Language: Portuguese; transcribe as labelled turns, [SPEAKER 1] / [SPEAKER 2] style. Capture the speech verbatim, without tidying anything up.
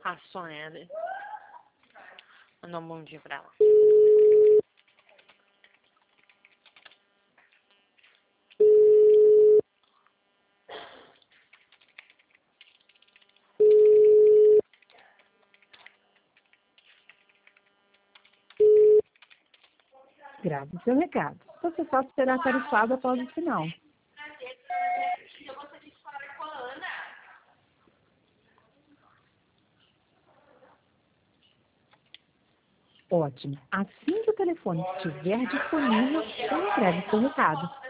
[SPEAKER 1] A Sônia mandou um bom dia pra ela.
[SPEAKER 2] Grave seu recado. Você só será tarifado após o sinal. Ótimo. Assim que o telefone estiver disponível, entregue seu recado.